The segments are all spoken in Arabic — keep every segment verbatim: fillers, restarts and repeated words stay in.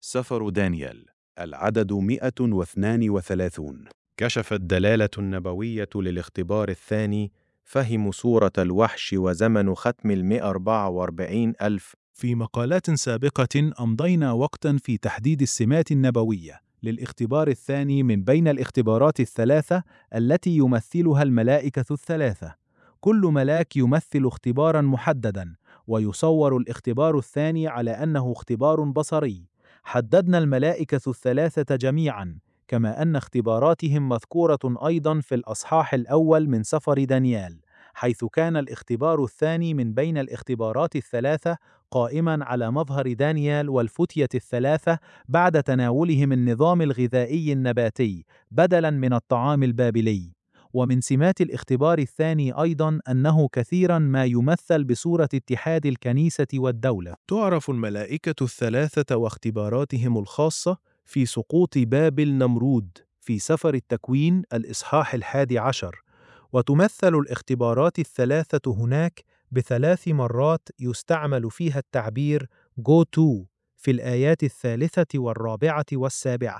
سفر دانيال، العدد مئة واثنان وثلاثون. كشفت الدلالة النبوية للاختبار الثاني، فهم سورة الوحش وزمن ختم المئة أربعة وأربعين ألف. في مقالات سابقة أمضينا وقتاً في تحديد السمات النبوية للاختبار الثاني من بين الاختبارات الثلاثة التي يمثلها الملائكة الثلاثة. كل ملاك يمثل اختباراً محدداً، ويصور الاختبار الثاني على أنه اختبار بصري. حددنا الملائكة الثلاثة جميعاً، كما أن اختباراتهم مذكورة أيضاً في الأصحاح الأول من سفر دانيال، حيث كان الاختبار الثاني من بين الاختبارات الثلاثة قائماً على مظهر دانيال والفتية الثلاثة بعد تناولهم النظام الغذائي النباتي بدلاً من الطعام البابلي. ومن سمات الاختبار الثاني أيضاً أنه كثيراً ما يمثل بصورة اتحاد الكنيسة والدولة. تعرف الملائكة الثلاثة واختباراتهم الخاصة في سقوط بابل نمرود في سفر التكوين الإصحاح الحادي عشر، وتمثل الاختبارات الثلاثة هناك بثلاث مرات يستعمل فيها التعبير Go to في الآيات الثالثة والرابعة والسابعة،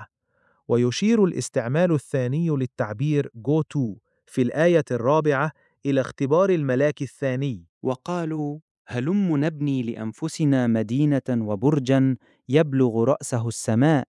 ويشير الاستعمال الثاني للتعبير Go to في الآية الرابعة إلى اختبار الملاك الثاني. وقالوا: هلم نبني لأنفسنا مدينة وبرجا يبلغ رأسه السماء،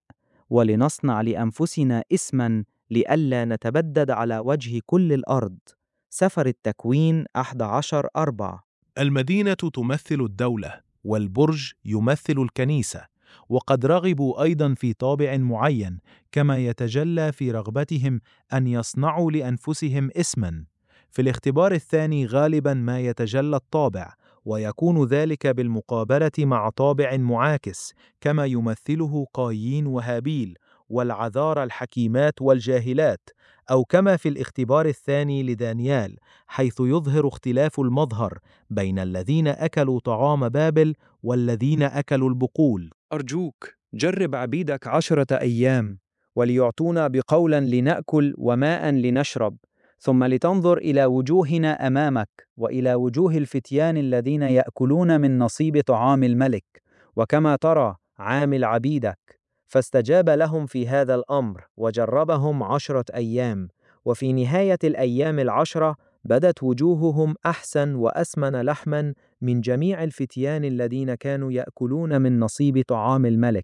ولنصنع لأنفسنا اسما لئلا نتبدد على وجه كل الأرض. سفر التكوين أحد عشر أربعة. المدينة تمثل الدولة، والبرج يمثل الكنيسة، وقد رغبوا أيضاً في طابع معين، كما يتجلى في رغبتهم أن يصنعوا لأنفسهم اسماً. في الاختبار الثاني غالباً ما يتجلى الطابع، ويكون ذلك بالمقابلة مع طابع معاكس، كما يمثله قايين وهابيل، والعذارى الحكيمات والجاهلات، أو كما في الاختبار الثاني لدانيال، حيث يظهر اختلاف المظهر بين الذين أكلوا طعام بابل والذين أكلوا البقول. أرجوك جرب عبيدك عشرة أيام، وليعطونا بقولا لنأكل وماء لنشرب، ثم لتنظر إلى وجوهنا أمامك وإلى وجوه الفتيان الذين يأكلون من نصيب طعام الملك، وكما ترى عامل عبيدك. فاستجاب لهم في هذا الأمر وجربهم عشرة أيام، وفي نهاية الأيام العشرة بدت وجوههم أحسن وأسمن لحما من جميع الفتيان الذين كانوا يأكلون من نصيب طعام الملك.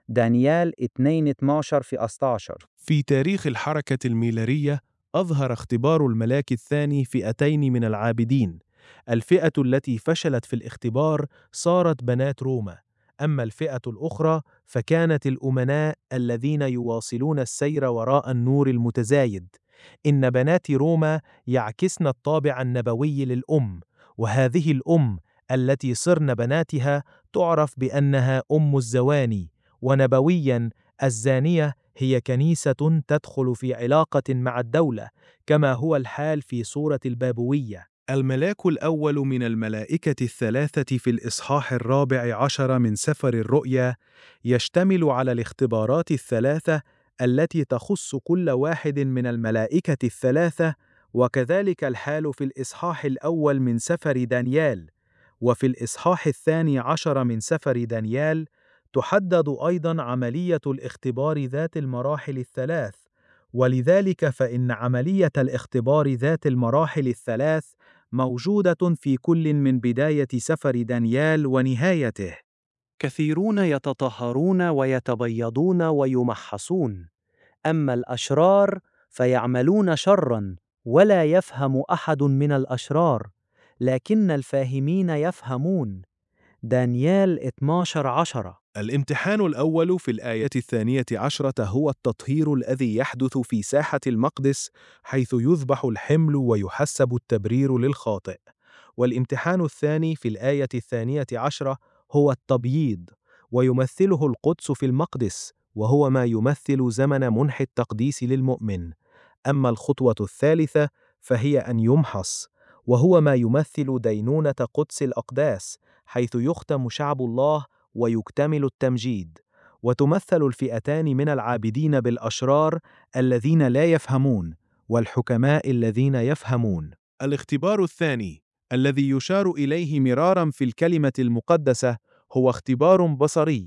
دانيال اثنين اثنا عشر في أحد عشر. في تاريخ الحركة الميلارية أظهر اختبار الملاك الثاني فئتين من العابدين. الفئة التي فشلت في الاختبار صارت بنات روما، أما الفئة الأخرى فكانت الأمناء الذين يواصلون السير وراء النور المتزايد. إن بنات روما يعكسن الطابع النبوي للأم، وهذه الأم التي صرن بناتها تعرف بأنها أم الزواني، ونبوياً الزانية هي كنيسة تدخل في علاقة مع الدولة، كما هو الحال في سورة البابوية. الملاك الأول من الملائكة الثلاثة في الإصحاح الرابع عشر من سفر الرؤيا يشتمل على الاختبارات الثلاثة التي تخص كل واحد من الملائكة الثلاثة، وكذلك الحال في الإصحاح الأول من سفر دانيال. وفي الإصحاح الثاني عشر من سفر دانيال تحدد أيضاً عملية الاختبار ذات المراحل الثلاث، ولذلك فإن عملية الاختبار ذات المراحل الثلاث موجودة في كل من بداية سفر دانيال ونهايته. كثيرون يتطهرون ويتبيضون ويمحصون، أما الأشرار فيعملون شراً، ولا يفهم أحد من الأشرار، لكن الفاهمين يفهمون. دانيال اثنا عشر عشرة. الامتحان الأول في الآية الثانية عشرة هو التطهير الذي يحدث في ساحة المقدس، حيث يذبح الحمل ويحسب التبرير للخاطئ. والامتحان الثاني في الآية الثانية عشرة هو التبييض، ويمثله القدس في المقدس، وهو ما يمثل زمن منح التقديس للمؤمن. أما الخطوة الثالثة فهي أن يمحص، وهو ما يمثل دينونة قدس الأقداس، حيث يختم شعب الله ويكتمل التمجيد. وتمثل الفئتان من العابدين بالأشرار الذين لا يفهمون، والحكماء الذين يفهمون. الاختبار الثاني الذي يشار إليه مراراً في الكلمة المقدسة هو اختبار بصري،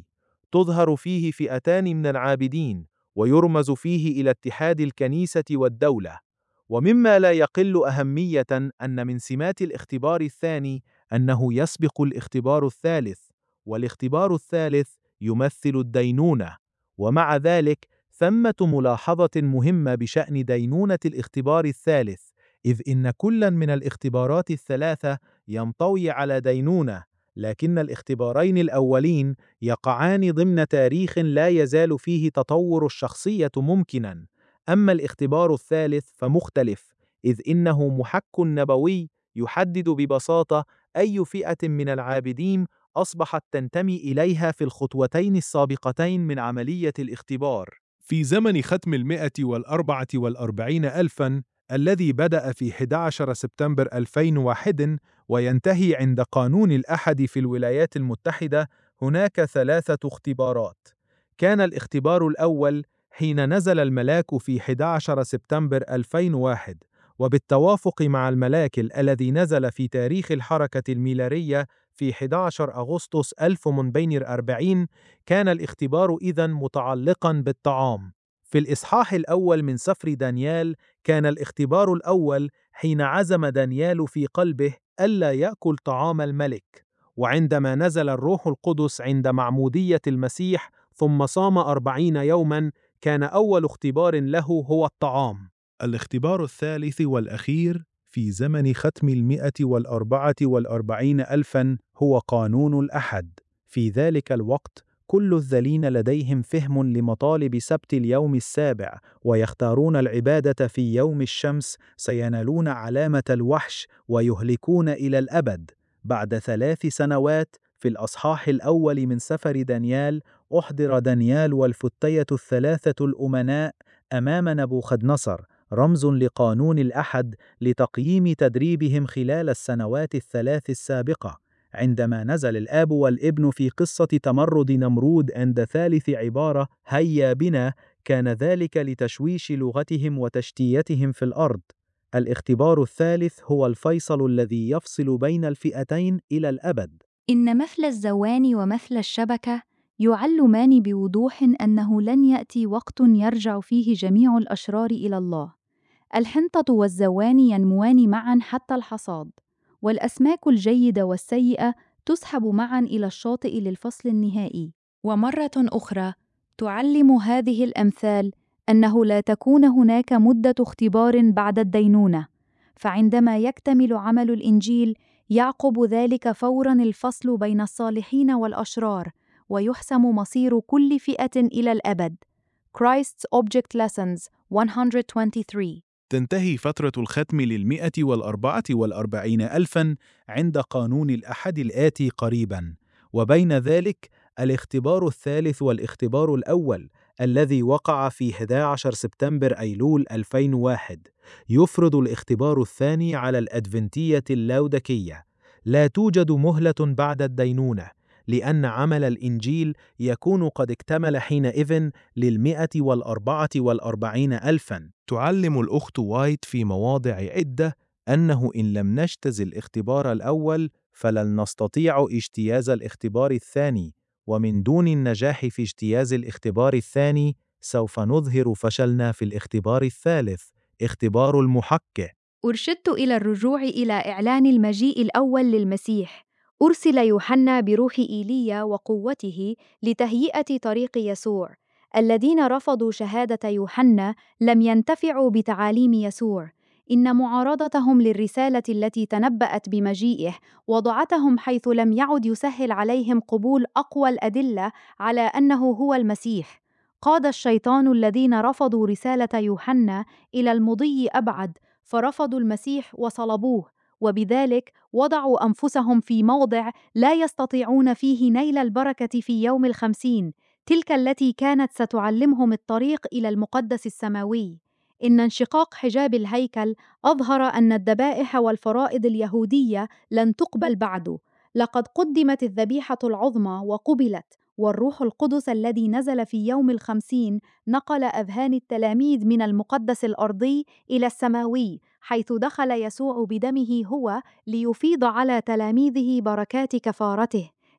تظهر فيه فئتان من العابدين، ويرمز فيه إلى اتحاد الكنيسة والدولة. ومما لا يقل أهمية أن من سمات الاختبار الثاني أنه يسبق الاختبار الثالث، والاختبار الثالث يمثل الدينونة. ومع ذلك ثمة ملاحظة مهمة بشأن دينونة الاختبار الثالث، إذ إن كل من الاختبارات الثلاثة ينطوي على دينونة، لكن الاختبارين الأولين يقعان ضمن تاريخ لا يزال فيه تطور الشخصية ممكناً. أما الاختبار الثالث فمختلف، إذ إنه محك نبوي يحدد ببساطة أي فئة من العابدين أصبحت تنتمي إليها في الخطوتين السابقتين من عملية الاختبار. في زمن ختم المئة والأربعة والأربعين ألفاً الذي بدأ في أحد عشر سبتمبر ألفين وواحد وينتهي عند قانون الأحد في الولايات المتحدة، هناك ثلاثة اختبارات. كان الاختبار الأول حين نزل الملاك في أحد عشر سبتمبر ألفين وواحد، وبالتوافق مع الملاك الذي نزل في تاريخ الحركة الميلادية في أحد عشر أغسطس ألف وأربعين، كان الاختبار إذن متعلقاً بالطعام. في الإصحاح الأول من سفر دانيال كان الاختبار الأول حين عزم دانيال في قلبه ألا يأكل طعام الملك، وعندما نزل الروح القدس عند معمودية المسيح ثم صام أربعين يوماً، كان أول اختبار له هو الطعام. الاختبار الثالث والأخير في زمن ختم المئة والأربعة والأربعين ألفاً هو قانون الأحد. في ذلك الوقت كل الذين لديهم فهم لمطالب سبت اليوم السابع ويختارون العبادة في يوم الشمس سينالون علامة الوحش ويهلكون إلى الأبد. بعد ثلاث سنوات في الأصحاح الأول من سفر دانيال أحضر دانيال والفتية الثلاثة الأمناء أمام نبوخذ-نصر، رمز لقانون الأحد لتقييم تدريبهم خلال السنوات الثلاث السابقة. عندما نزل الآب والابن في قصة تمرد نمرود عند ثالث عبارة هيا بنا، كان ذلك لتشويش لغتهم وتشتيتهم في الأرض. الاختبار الثالث هو الفيصل الذي يفصل بين الفئتين إلى الأبد. إن مثل الزوان ومثل الشبكة يعلمان بوضوح أنه لن يأتي وقت يرجع فيه جميع الأشرار إلى الله. الحنطة والزوان ينموان معاً حتى الحصاد، والأسماك الجيدة والسيئة تسحب معاً إلى الشاطئ للفصل النهائي. ومرة أخرى تعلم هذه الأمثال أنه لا تكون هناك مدة اختبار بعد الدينونة، فعندما يكتمل عمل الإنجيل يعقب ذلك فوراً الفصل بين الصالحين والأشرار، ويحسم مصير كل فئة إلى الأبد. Christ's Object Lessons مئة واثنين وعشرين. تنتهي فترة الختم للمئة والأربعة والأربعين ألفاً عند قانون الأحد الآتي قريباً، وبين ذلك الاختبار الثالث والاختبار الأول الذي وقع في أحد عشر سبتمبر أيلول ألفين وواحد. يفرض الاختبار الثاني على الأدفنتية اللودكية. لا توجد مهلة بعد الدينونة، لأن عمل الإنجيل يكون قد اكتمل حينئذ للمئة والأربعة والأربعين ألفاً. تعلم الأخت وايت في مواضع عدة أنه إن لم نجتز الاختبار الأول فلن نستطيع اجتياز الاختبار الثاني، ومن دون النجاح في اجتياز الاختبار الثاني سوف نظهر فشلنا في الاختبار الثالث، اختبار المحكة. أرشدت إلى الرجوع إلى إعلان المجيء الأول للمسيح. أرسل يوحنا بروح إيليا وقوته لتهيئة طريق يسوع. الذين رفضوا شهادة يوحنا لم ينتفعوا بتعاليم يسوع. إن معارضتهم للرسالة التي تنبأت بمجيئه وضعتهم حيث لم يعد يسهل عليهم قبول أقوى الأدلة على أنه هو المسيح. قاد الشيطان الذين رفضوا رسالة يوحنا إلى المضي أبعد، فرفضوا المسيح وصلبوه، وبذلك وضعوا أنفسهم في موضع لا يستطيعون فيه نيل البركة في يوم الخمسين، تلك التي كانت ستعلمهم الطريق إلى المقدس السماوي. إن انشقاق حجاب الهيكل أظهر أن الذبائح والفرائض اليهودية لن تقبل بعد. لقد قدمت الذبيحة العظمى وقبلت، والروح القدس الذي نزل في يوم الخمسين نقل أذهان التلاميذ من المقدس الأرضي إلى السماوي، حيث دخل يسوع بدمه هو ليفيض على تلاميذه بركات كفارته.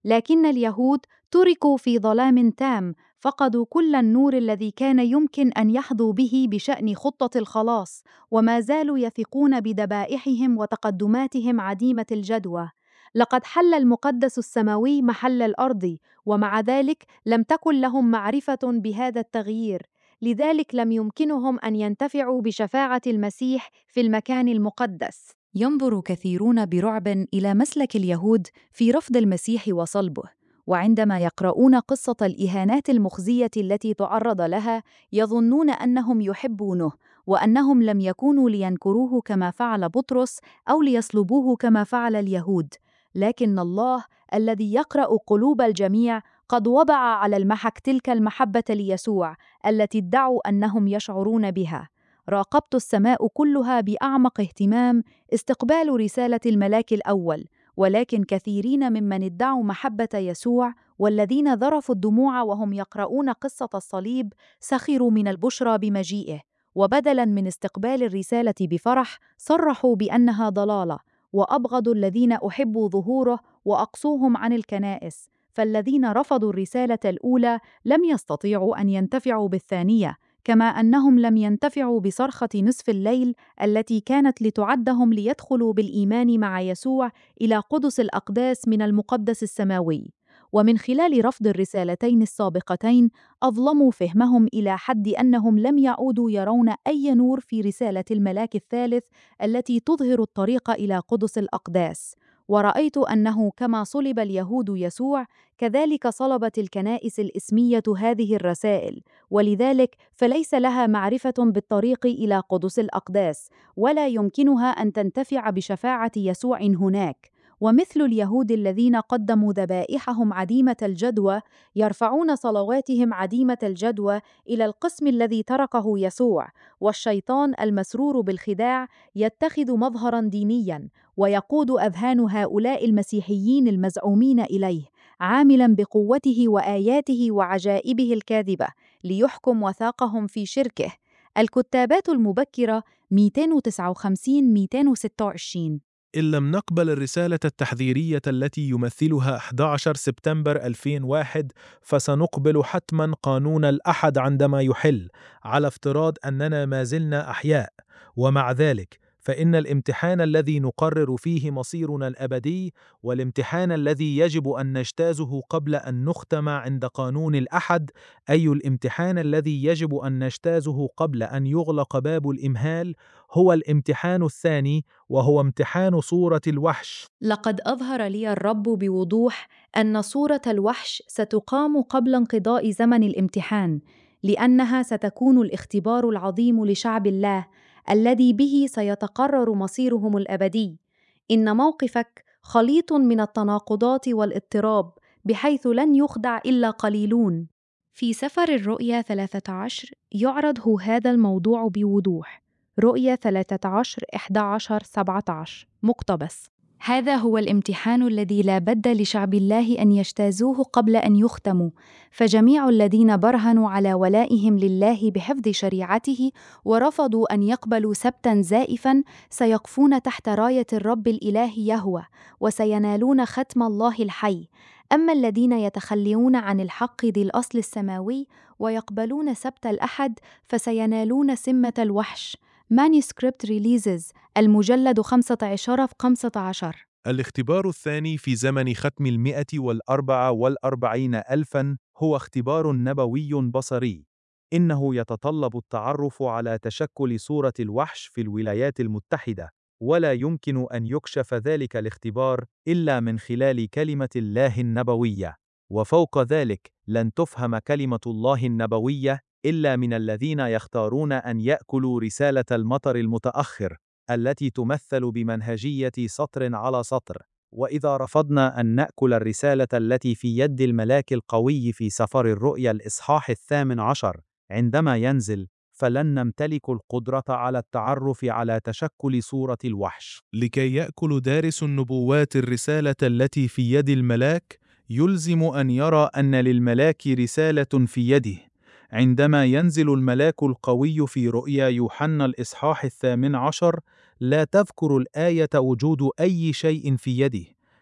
لكن اليهود تركوا في ظلام تام، فقدوا كل النور الذي كان يمكن أن يحظوا به بشأن خطة الخلاص، وما زالوا يثقون بذبائحهم وتقدماتهم عديمة الجدوى. لقد حل المقدس السماوي محل الأرض، ومع ذلك لم تكن لهم معرفة بهذا التغيير، لذلك لم يمكنهم أن ينتفعوا بشفاعة المسيح في المكان المقدس. ينظر كثيرون برعب إلى مسلك اليهود في رفض المسيح وصلبه، وعندما يقرؤون قصة الإهانات المخزية التي تعرض لها يظنون أنهم يحبونه، وأنهم لم يكونوا لينكروه كما فعل بطرس أو ليصلبوه كما فعل اليهود. لكن الله الذي يقرأ قلوب الجميع قد وضع على المحك تلك المحبة ليسوع التي ادعوا أنهم يشعرون بها. راقبت السماء كلها بأعمق اهتمام استقبال رسالة الملاك الأول، ولكن كثيرين ممن ادعوا محبة يسوع والذين ذرفوا الدموع وهم يقرؤون قصة الصليب سخروا من البشرى بمجيئه، وبدلاً من استقبال الرسالة بفرح صرحوا بأنها ضلالة، وأبغضوا الذين أحبوا ظهوره وأقصوهم عن الكنائس. فالذين رفضوا الرسالة الأولى لم يستطيعوا أن ينتفعوا بالثانية، كما أنهم لم ينتفعوا بصرخة نصف الليل التي كانت لتعدهم ليدخلوا بالإيمان مع يسوع إلى قدس الأقداس من المقدس السماوي. ومن خلال رفض الرسالتين السابقتين أظلموا فهمهم إلى حد أنهم لم يعودوا يرون أي نور في رسالة الملاك الثالث التي تظهر الطريق إلى قدس الأقداس. ورأيت أنه كما صلب اليهود يسوع كذلك صلبت الكنائس الإسمية هذه الرسائل، ولذلك فليس لها معرفة بالطريق إلى قدس الأقداس، ولا يمكنها أن تنتفع بشفاعة يسوع هناك. ومثل اليهود الذين قدموا ذبائحهم عديمة الجدوى يرفعون صلواتهم عديمة الجدوى إلى القسم الذي تركه يسوع، والشيطان المسرور بالخداع يتخذ مظهراً دينياً ويقود أذهان هؤلاء المسيحيين المزعومين إليه، عاملاً بقوته وآياته وعجائبه الكاذبة ليحكم وثاقهم في شركه. الكتابات المبكرة مئتين وتسعة وخمسين مئتين وستة وعشرين. إن لم نقبل الرسالة التحذيرية التي يمثلها أحد عشر سبتمبر ألفين وواحد، فسنقبل حتماً قانون الأحد عندما يحل، على افتراض أننا ما زلنا أحياء. ومع ذلك فإن الامتحان الذي نقرر فيه مصيرنا الأبدي والامتحان الذي يجب أن نجتازه قبل أن نختم عند قانون الأحد، أي الامتحان الذي يجب أن نجتازه قبل أن يغلق باب الإمهال، هو الامتحان الثاني، وهو امتحان صورة الوحش. لقد أظهر لي الرب بوضوح أن صورة الوحش ستقام قبل انقضاء زمن الامتحان، لأنها ستكون الاختبار العظيم لشعب الله الذي به سيتقرر مصيرهم الأبدي. إن موقفك خليط من التناقضات والاضطراب، بحيث لن يخدع إلا قليلون. في سفر الرؤيا ثلاثة عشر يعرض هذا الموضوع بوضوح. رؤيا ثلاثة عشر إحدى عشر سبعة عشر مقتبس: هذا هو الامتحان الذي لا بد لشعب الله أن يجتازوه قبل أن يختموا، فجميع الذين برهنوا على ولائهم لله بحفظ شريعته ورفضوا أن يقبلوا سبتاً زائفاً سيقفون تحت راية الرب الإله يهوه، وسينالون ختم الله الحي. أما الذين يتخلون عن الحق ذي الأصل السماوي ويقبلون سبت الأحد فسينالون سمة الوحش. Manuscript Releases المجلد خمسة عشر في خمسة عشر. الاختبار الثاني في زمن ختم المئة والأربعة والأربعين ألفاً هو اختبار نبوي بصري. إنه يتطلب التعرف على تشكل صورة الوحش في الولايات المتحدة، ولا يمكن أن يكشف ذلك الاختبار إلا من خلال كلمة الله النبوية. وفوق ذلك لن تفهم كلمة الله النبوية إلا من الذين يختارون أن يأكلوا رسالة المطر المتأخر التي تمثل بمنهجية سطر على سطر. وإذا رفضنا أن نأكل الرسالة التي في يد الملاك القوي في سفر الرؤيا الإصحاح الثامن عشر عندما ينزل، فلن نمتلك القدرة على التعرف على تشكل صورة الوحش. لكي يأكل دارس النبوات الرسالة التي في يد الملاك، يلزم أن يرى أن للملاك رسالة في يده. عندما ينزل الملاك القوي في رؤيا يوحنا الإصحاح الثامن عشر، لا تذكر الآية وجود أي شيء في يده،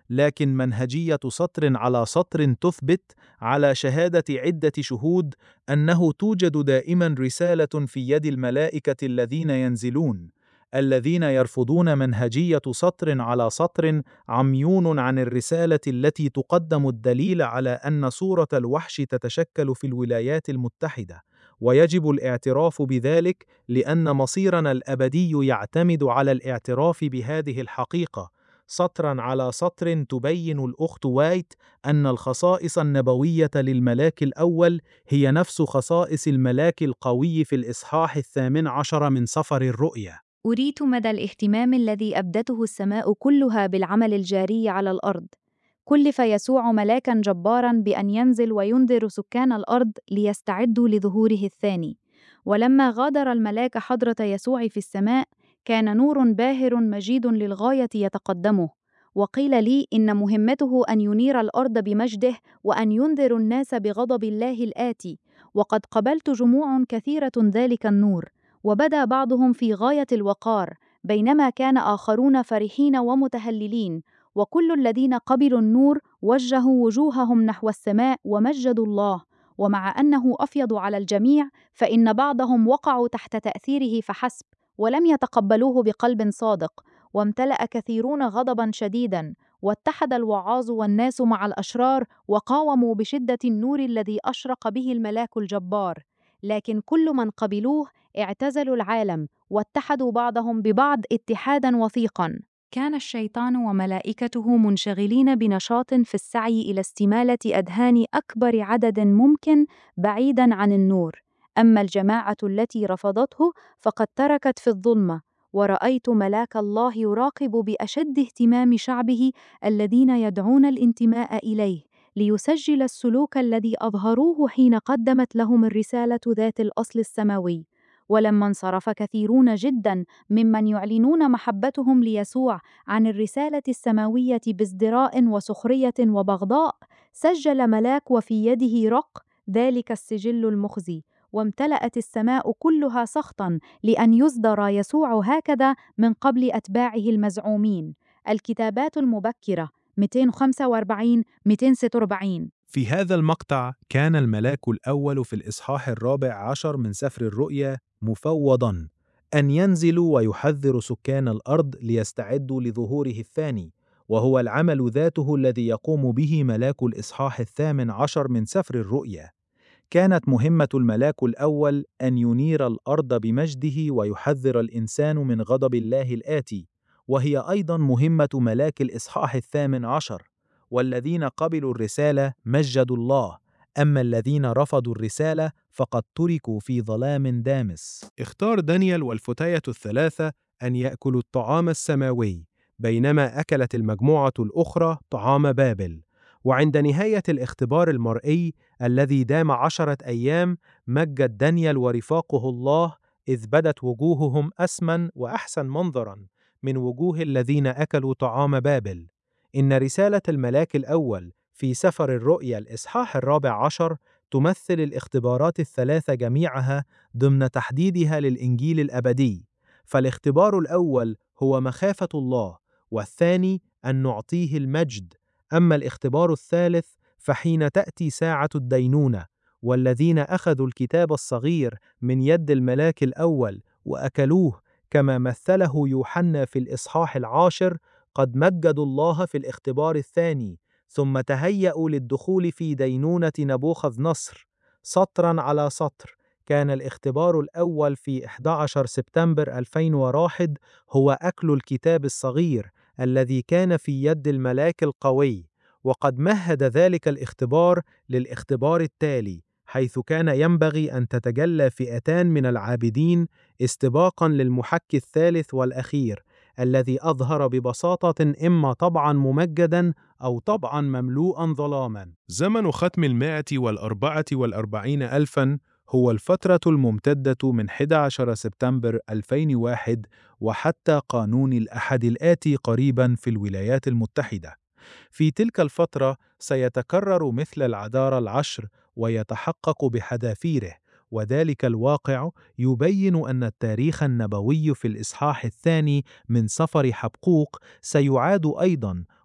لكن منهجية سطر على سطر تثبت على شهادة عدة شهود أنه توجد دائما رسالة في يد الملائكة الذين ينزلون، الذين يرفضون منهجية سطر على سطر عميون عن الرسالة التي تقدم الدليل على أن صورة الوحش تتشكل في الولايات المتحدة، ويجب الاعتراف بذلك لأن مصيرنا الأبدي يعتمد على الاعتراف بهذه الحقيقة. سطراً على سطر تبين الأخت وايت أن الخصائص النبوية للملاك الأول هي نفس خصائص الملاك القوي في الإصحاح الثامن عشر من سفر الرؤيا. أريت مدى الاهتمام الذي أبدته السماء كلها بالعمل الجاري على الأرض. كلف يسوع ملاكاً جباراً بأن ينزل وينذر سكان الأرض ليستعدوا لظهوره الثاني. ولما غادر الملاك حضرة يسوع في السماء، كان نور باهر مجيد للغاية يتقدمه، وقيل لي إن مهمته أن ينير الأرض بمجده وأن ينذر الناس بغضب الله الآتي. وقد قبلت جموع كثيرة ذلك النور، وبدا بعضهم في غاية الوقار، بينما كان آخرون فرحين ومتهللين. وكل الذين قبلوا النور وجهوا وجوههم نحو السماء ومجدوا الله. ومع أنه أفيض على الجميع، فإن بعضهم وقعوا تحت تأثيره فحسب، ولم يتقبلوه بقلب صادق. وامتلأ كثيرون غضبا شديدا، واتحد الوعاظ والناس مع الأشرار وقاوموا بشدة النور الذي أشرق به الملاك الجبار. لكن كل من قبلوه اعتزلوا العالم، واتحدوا بعضهم ببعض اتحادا وثيقا. كان الشيطان وملائكته منشغلين بنشاط في السعي إلى استمالة أذهان أكبر عدد ممكن بعيداً عن النور. أما الجماعة التي رفضته فقد تركت في الظلمة. ورأيت ملاك الله يراقب بأشد اهتمام شعبه الذين يدعون الانتماء إليه، ليسجل السلوك الذي أظهروه حين قدمت لهم الرسالة ذات الأصل السماوي. ولما انصرف كثيرون جدا ممن يعلنون محبتهم ليسوع عن الرسالة السماوية بازدراء وسخرية وبغضاء، سجل ملاك وفي يده رق ذلك السجل المخزي، وامتلأت السماء كلها سخطا لأن يصدر يسوع هكذا من قبل أتباعه المزعومين. الكتابات المبكرة مئتين وخمسة وأربعين مئتين وستة وأربعين. في هذا المقطع كان الملاك الأول في الإصحاح الرابع عشر من سفر الرؤيا مفوضاً أن ينزلوا ويحذروا سكان الأرض ليستعدوا لظهوره الثاني، وهو العمل ذاته الذي يقوم به ملاك الإصحاح الثامن عشر من سفر الرؤيا. كانت مهمة الملاك الأول أن ينير الأرض بمجده ويحذر الإنسان من غضب الله الآتي، وهي أيضاً مهمة ملاك الإصحاح الثامن عشر. والذين قبلوا الرسالة مجدوا الله، أما الذين رفضوا الرسالة فقد تركوا في ظلام دامس. اختار دانيال والفتية الثلاثة أن يأكلوا الطعام السماوي، بينما أكلت المجموعة الأخرى طعام بابل. وعند نهاية الاختبار المرئي الذي دام عشرة أيام، مجد دانيال ورفاقه الله، إذ بدت وجوههم أسمن وأحسن منظراً من وجوه الذين أكلوا طعام بابل. إن رسالة الملاك الأول في سفر الرؤيا الإصحاح الرابع عشر تمثل الاختبارات الثلاثة جميعها ضمن تحديدها للإنجيل الأبدي. فالاختبار الأول هو مخافة الله، والثاني أن نعطيه المجد. أما الاختبار الثالث فحين تأتي ساعة الدينونة، والذين أخذوا الكتاب الصغير من يد الملاك الأول وأكلوه كما مثله يوحنا في الإصحاح العاشر، قد مجدوا الله في الاختبار الثاني، ثم تهيأوا للدخول في دينونة نبوخذ نصر. سطراً على سطر، كان الاختبار الأول في أحد عشر سبتمبر ألفين وواحد هو أكل الكتاب الصغير الذي كان في يد الملاك القوي، وقد مهد ذلك الاختبار للاختبار التالي، حيث كان ينبغي أن تتجلى فئتان من العابدين استباقاً للمحك الثالث والأخير، الذي أظهر ببساطة إما طبعاً ممجداً أو طبعاً مملوءاً ظلاماً. زمن ختم المائة والأربعة والأربعين ألفاً هو الفترة الممتدة من أحد عشر سبتمبر ألفين وواحد وحتى قانون الأحد الآتي قريباً في الولايات المتحدة. في تلك الفترة سيتكرر مثل العذارى العشر ويتحقق بحذافيره، وذلك الواقع يبين أن التاريخ النبوي في الإصحاح الثاني من سفر حبقوق سيعاد أيضاً،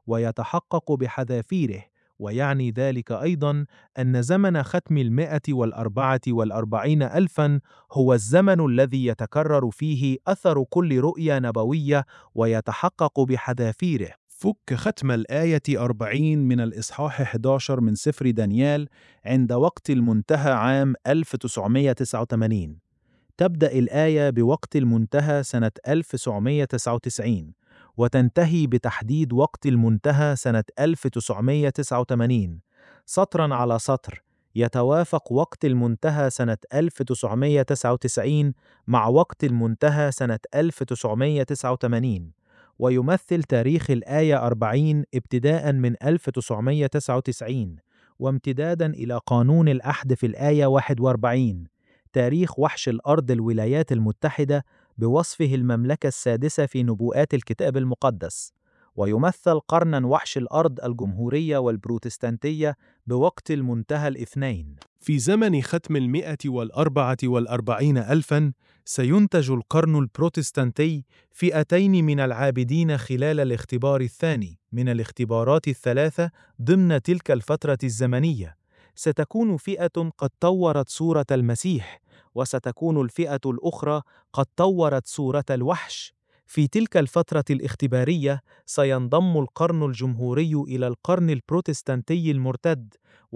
ويتحقق بحذافيره، ويعني ذلك أيضاً أن زمن ختم المئة والأربعة والأربعين ألفاً هو الزمن الذي يتكرر فيه أثر كل رؤية نبوية ويتحقق بحذافيره. فك ختم الآية أربعين من الإصحاح أحد عشر من سفر دانيال عند وقت المنتهى عام ألف وتسعمائة وتسعة وثمانين. تبدأ الآية بوقت المنتهى سنة ألف وتسعمائة وتسعة وتسعين، وتنتهي بتحديد وقت المنتهى سنة ألف وتسعمائة وتسعة وثمانين. سطراً على سطر يتوافق وقت المنتهى سنة ألف وتسعمائة وتسعة وتسعين مع وقت المنتهى سنة ألف وتسعمائة وتسعة وثمانين، ويمثل تاريخ الآية أربعين ابتداءً من ألف وتسعمائة وتسعة وتسعين وامتداداً إلى قانون الأحد في الآية واحد وأربعين، تاريخ وحش الأرض الولايات المتحدة بوصفه المملكة السادسة في نبوءات الكتاب المقدس، ويمثل قرناً وحش الأرض الجمهورية والبروتستانتية بوقت المنتهى الاثنين. في زمن ختم المئة والأربعة والأربعين ألفاً سينتج القرن البروتستانتي فئتين من العابدين خلال الاختبار الثاني من الاختبارات الثلاثة ضمن تلك الفترة الزمنية. ستكون فئة قد طورت صورة المسيح، وستكون الفئة الأخرى قد طورت صورة الوحش. في تلك الفترة الاختبارية سينضم القرن الجمهوري إلى القرن البروتستانتي المرتد،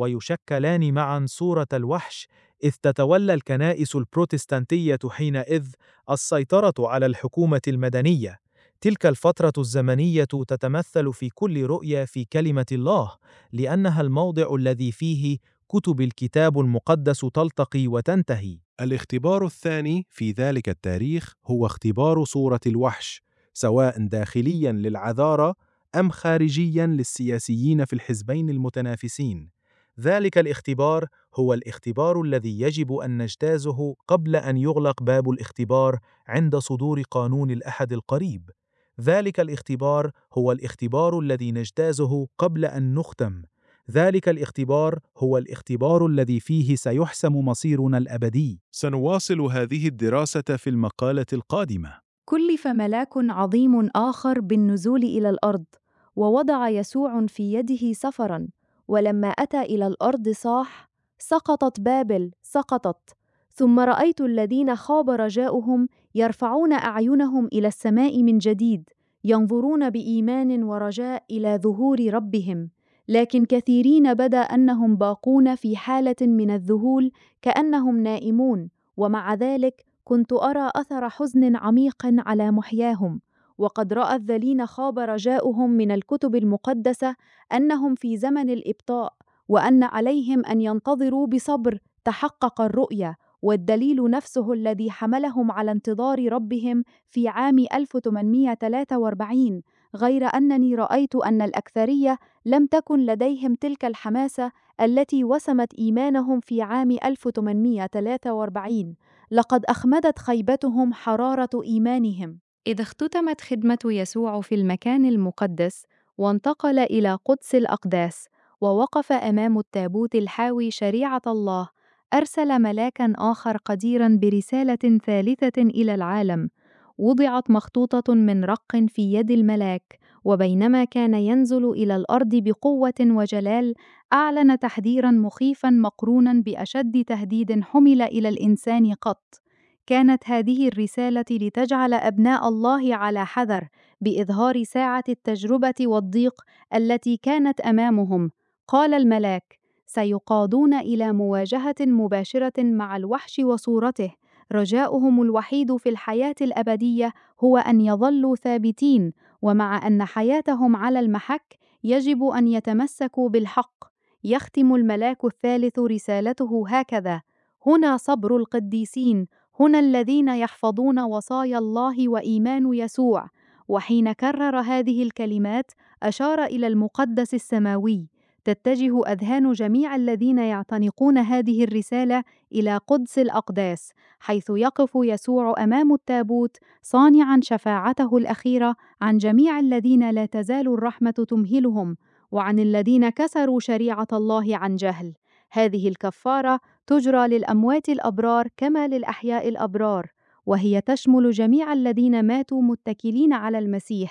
ويشكلان معاً صورة الوحش، إذ تتولى الكنائس البروتستانتية حينئذ السيطرة على الحكومة المدنية. تلك الفترة الزمنية تتمثل في كل رؤية في كلمة الله، لأنها الموضع الذي فيه كتب الكتاب المقدس تلتقي وتنتهي. الاختبار الثاني في ذلك التاريخ هو اختبار صورة الوحش، سواء داخلياً للعذارى أم خارجياً للسياسيين في الحزبين المتنافسين. ذلك الاختبار هو الاختبار الذي يجب أن نجتازه قبل أن يغلق باب الاختبار عند صدور قانون الأحد القريب. ذلك الاختبار هو الاختبار الذي نجتازه قبل أن نختم. ذلك الاختبار هو الاختبار الذي فيه سيحسم مصيرنا الأبدي. سنواصل هذه الدراسة في المقالة القادمة. كلف ملاك عظيم آخر بالنزول إلى الأرض، ووضع يسوع في يده سفراً، ولما أتى إلى الأرض صاح: سقطت بابل، سقطت! ثم رأيت الذين خاب رجاؤهم يرفعون أعينهم إلى السماء من جديد، ينظرون بإيمان ورجاء إلى ظهور ربهم. لكن كثيرين بدا أنهم باقون في حالة من الذهول كأنهم نائمون، ومع ذلك كنت أرى أثر حزن عميق على محياهم. وقد رأى الذين خاب رجاؤهم من الكتب المقدسة أنهم في زمن الإبطاء، وأن عليهم أن ينتظروا بصبر تحقق الرؤيا، والدليل نفسه الذي حملهم على انتظار ربهم في عام ألف وثمانمائة وثلاثة وأربعين، غير أنني رأيت أن الأكثرية لم تكن لديهم تلك الحماسة التي وسمت إيمانهم في عام ألف وثمانمائة وثلاثة وأربعين. لقد أخمدت خيبتهم حرارة إيمانهم. إذ اختتمت خدمة يسوع في المكان المقدس، وانتقل إلى قدس الأقداس، ووقف أمام التابوت الحاوي شريعة الله، أرسل ملاكاً آخر قديراً برسالة ثالثة إلى العالم. وضعت مخطوطة من رق في يد الملاك، وبينما كان ينزل إلى الأرض بقوة وجلال، أعلن تحذيراً مخيفاً مقرونا بأشد تهديد حمل إلى الإنسان قط. كانت هذه الرسالة لتجعل أبناء الله على حذر بإظهار ساعة التجربة والضيق التي كانت أمامهم. قال الملاك: سيقادون إلى مواجهة مباشرة مع الوحش وصورته. رجاؤهم الوحيد في الحياة الأبدية هو أن يظلوا ثابتين، ومع أن حياتهم على المحك يجب أن يتمسكوا بالحق. يختم الملاك الثالث رسالته هكذا: هنا صبر القديسين، هنا الذين يحفظون وصايا الله وإيمان يسوع. وحين كرر هذه الكلمات أشار إلى المقدس السماوي. تتجه أذهان جميع الذين يعتنقون هذه الرسالة إلى قدس الأقداس، حيث يقف يسوع أمام التابوت صانعاً شفاعته الأخيرة عن جميع الذين لا تزال الرحمة تمهلهم، وعن الذين كسروا شريعة الله عن جهل. هذه الكفارة تجرى للأموات الأبرار كما للأحياء الأبرار، وهي تشمل جميع الذين ماتوا متكلين على المسيح،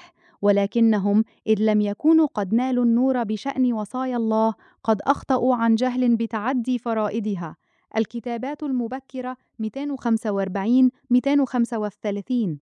ولكنهم إذ لم يكونوا قد نالوا النور بشأن وصايا الله قد أخطأوا عن جهل بتعدي فرائضها. الكتابات المبكرة مئتين وخمسة وأربعين مئتين وخمسة وثلاثين.